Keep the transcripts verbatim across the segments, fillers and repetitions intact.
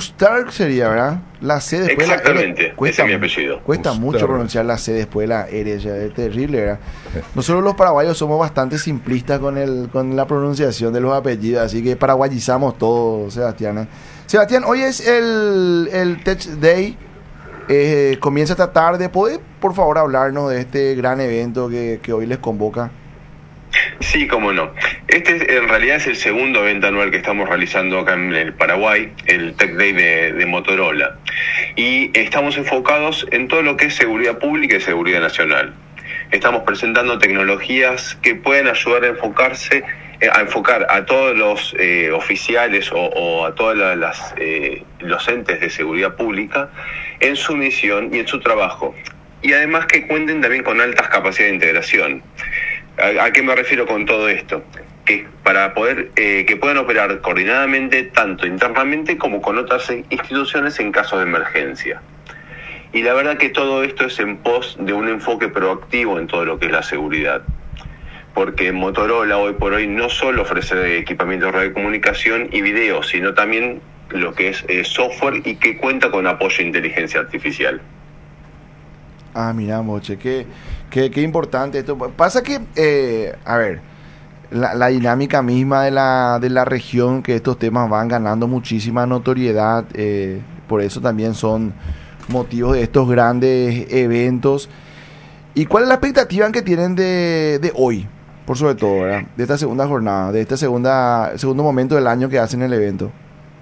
Stark sería, ¿verdad? La C después de la Exactamente, R. Cuesta, ese es mi apellido. Cuesta mucho Stark. pronunciar la C después de la R, ya es terrible, ¿verdad? Nosotros los paraguayos somos bastante simplistas con el con la pronunciación de los apellidos, así que paraguayizamos todo, Sebastián. ¿eh? Sebastián, hoy es el, el Tech Day, eh, comienza esta tarde. ¿Puede, por favor, hablarnos de este gran evento que, que hoy les convoca? Sí, cómo no. Este es, en realidad es el segundo evento anual que estamos realizando acá en el Paraguay, el Tech Day de, de Motorola. Y estamos enfocados en todo lo que es seguridad pública y seguridad nacional. Estamos presentando tecnologías que pueden ayudar a enfocarse, eh, a enfocar a todos los eh, oficiales o, o a todos las eh, los entes de seguridad pública en su misión y en su trabajo. Y además que cuenten también con altas capacidades de integración. ¿A, a qué me refiero con todo esto? Que para poder eh, que puedan operar coordinadamente tanto internamente como con otras instituciones en caso de emergencia. Y la verdad que todo esto es en pos de un enfoque proactivo en todo lo que es la seguridad. Porque Motorola hoy por hoy no solo ofrece equipamiento de radiocomunicación y video, sino también lo que es eh, software y que cuenta con apoyo de inteligencia artificial. Ah, mira, Moche, qué, qué, qué importante esto. Pasa que, eh, a ver, la, la dinámica misma de la, de la región, que estos temas van ganando muchísima notoriedad, eh, por eso también son motivos de estos grandes eventos. ¿Y cuál es la expectativa que tienen de, de hoy, por sobre todo, ¿verdad? De esta segunda jornada, de este segunda, segundo momento del año que hacen el evento?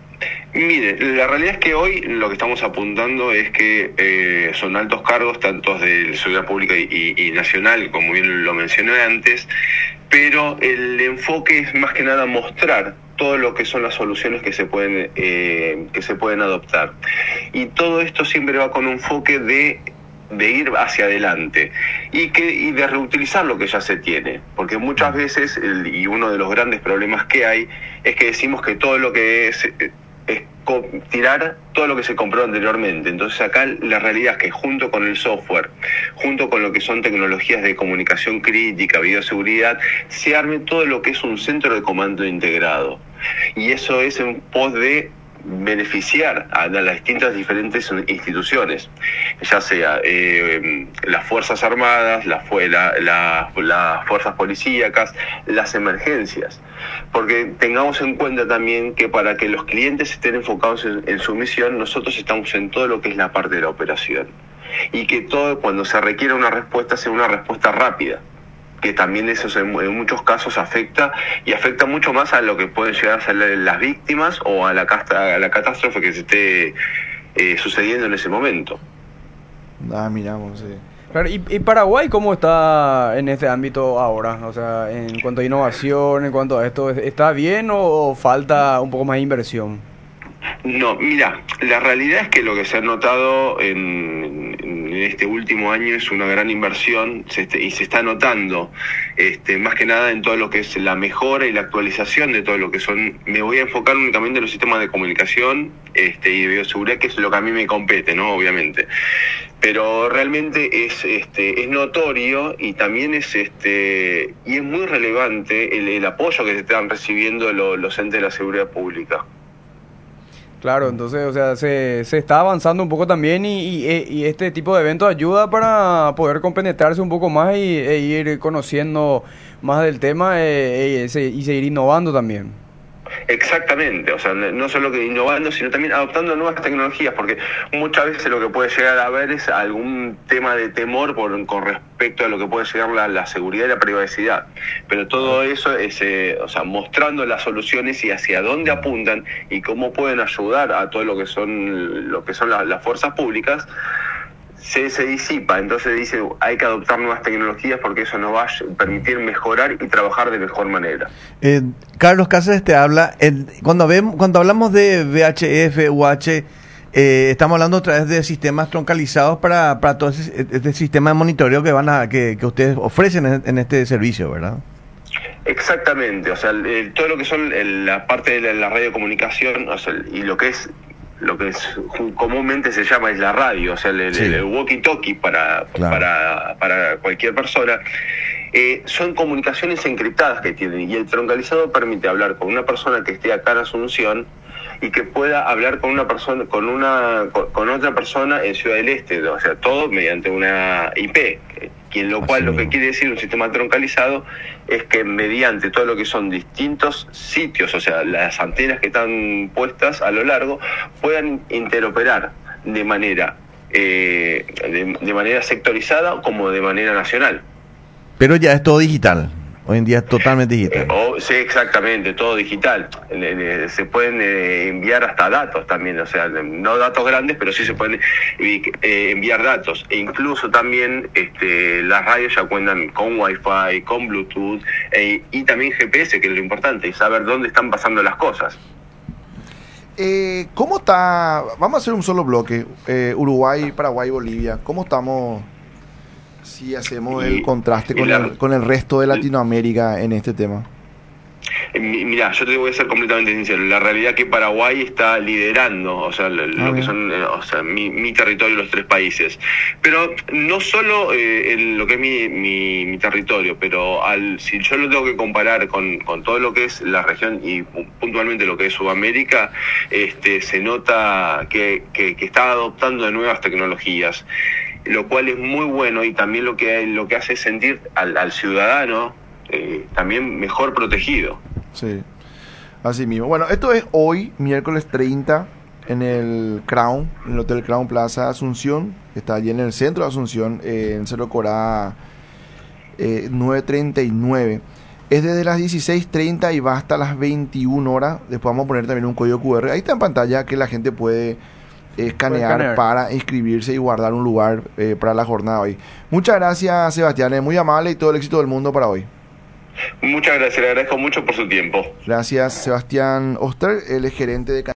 Mire, la realidad es que hoy lo que estamos apuntando es que eh, son altos cargos, tanto de seguridad pública y, y, y nacional, como bien lo mencioné antes, pero el enfoque es más que nada mostrar todo lo que son las soluciones que se pueden eh, que se pueden adoptar. Y todo esto siempre va con un enfoque de de ir hacia adelante y que y de reutilizar lo que ya se tiene, porque muchas veces el, y uno de los grandes problemas que hay es que decimos que todo lo que es es tirar todo lo que se compró anteriormente. Entonces acá la realidad es que junto con el software, junto con lo que son tecnologías de comunicación crítica, bioseguridad, se arme todo lo que es un centro de comando integrado. Y eso es en pos de beneficiar a las distintas diferentes instituciones, ya sea eh, las Fuerzas Armadas, las la, la, la fuerzas policíacas, las emergencias, porque tengamos en cuenta también que para que los clientes estén enfocados en, en su misión, nosotros estamos en todo lo que es la parte de la operación, y que todo, cuando se requiera una respuesta, sea una respuesta rápida, que también eso en, en muchos casos afecta y afecta mucho más a lo que pueden llegar a ser las víctimas o a la, casta, a la catástrofe que se esté eh, sucediendo en ese momento. Ah, miramos, sí. Claro, ¿y, ¿y Paraguay cómo está en este ámbito ahora? O sea, en cuanto a innovación, en cuanto a esto, ¿está bien o, o falta un poco más de inversión? No, mira, la realidad es que lo que se ha notado en, en este último año es una gran inversión se este, y se está notando este, más que nada en todo lo que es la mejora y la actualización de todo lo que son. Me voy a enfocar únicamente en los sistemas de comunicación este, y de bioseguridad, que es lo que a mí me compete, ¿no? Obviamente. Pero realmente es este es notorio y también es este y es muy relevante el, el apoyo que se están recibiendo los, los entes de la seguridad pública. Claro, entonces, o sea, se, se está avanzando un poco también y, y, y este tipo de eventos ayuda para poder compenetrarse un poco más y, e ir conociendo más del tema e, e, y seguir innovando también. Exactamente, o sea, no solo que innovando, sino también adoptando nuevas tecnologías, porque muchas veces lo que puede llegar a haber es algún tema de temor por, con respecto a lo que puede llegar la, la seguridad y la privacidad, pero todo eso es, eh, o sea, mostrando las soluciones y hacia dónde apuntan y cómo pueden ayudar a todo lo que son lo que son las, las fuerzas públicas. Se, se disipa, entonces dice hay que adoptar nuevas tecnologías porque eso nos va a permitir mejorar y trabajar de mejor manera. Eh, Carlos Cáceres te habla, en, cuando, vemos, cuando hablamos de V H F, U H, eh, estamos hablando otra vez de sistemas troncalizados para, para todo ese, este sistema de monitoreo que van a que, que ustedes ofrecen en, en este servicio, ¿verdad? Exactamente, o sea, el, todo lo que son el, la parte de la, la radiocomunicación, o sea, y lo que es lo que es, comúnmente se llama es la radio, o sea, el, sí. el, el walkie-talkie para, claro. para, para cualquier persona, eh, son comunicaciones encriptadas que tienen, y el troncalizado permite hablar con una persona que esté acá en Asunción y que pueda hablar con una persona, con una, con, con otra persona en Ciudad del Este, o sea, todo mediante una I P, que lo cual lo que quiere decir un sistema troncalizado es que mediante todo lo que son distintos sitios, o sea, las antenas que están puestas a lo largo, puedan interoperar de manera eh, de, de manera sectorizada como de manera nacional. Pero ya es todo digital. Hoy en día es totalmente digital. Eh, oh, sí, exactamente, todo digital. Eh, eh, se pueden eh, enviar hasta datos también, o sea, no datos grandes, pero sí se pueden eh, enviar datos. E incluso también este, las radios ya cuentan con Wi-Fi, con Bluetooth eh, y también G P S, que es lo importante, y saber dónde están pasando las cosas. Eh, ¿Cómo está? Vamos a hacer un solo bloque. Eh, Uruguay, Paraguay, Bolivia. ¿Cómo estamos si hacemos el Y- contraste y con la- el, con el resto de Latinoamérica en este tema? Eh, mi- Mirá, yo te voy a ser completamente sincero. La realidad es que Paraguay está liderando, o sea, lo, lo Ah, que bien. son, eh, o sea, mi, mi territorio, los tres países. Pero no solo eh, en lo que es mi, mi, mi territorio, pero al si yo lo tengo que comparar con, con todo lo que es la región y pu- puntualmente lo que es Sudamérica, este, se nota que, que, que está adoptando de nuevas tecnologías, lo cual es muy bueno y también lo que lo que hace es sentir al, al ciudadano eh, también mejor protegido. Sí, así mismo. Bueno, esto es hoy, miércoles treinta, en el Crown, en el Hotel Crown Plaza Asunción. Está allí en el centro de Asunción, eh, en Cerro Corá eh, nueve treinta y nueve. Es desde las dieciséis treinta y va hasta las veintiuna horas. Después vamos a poner también un código cu erre. Ahí está en pantalla que la gente puede eh, escanear, escanear. para inscribirse y guardar un lugar eh, para la jornada hoy. Muchas gracias, Sebastián. Es muy amable y todo el éxito del mundo para hoy. Muchas gracias, le agradezco mucho por su tiempo. Gracias, Sebastián Oster, el gerente de